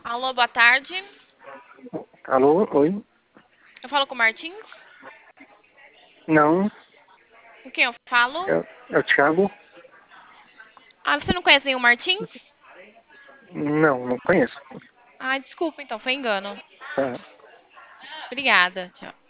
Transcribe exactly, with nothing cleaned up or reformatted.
Alô, boa tarde. Alô, oi? Eu falo com o Martins? Não, Com quem eu falo? é, é o Thiago? Ah, você não conhece nenhum Martins? Não, não conheço. Ah, desculpa, então, foi engano. Tá. Obrigada. Tchau.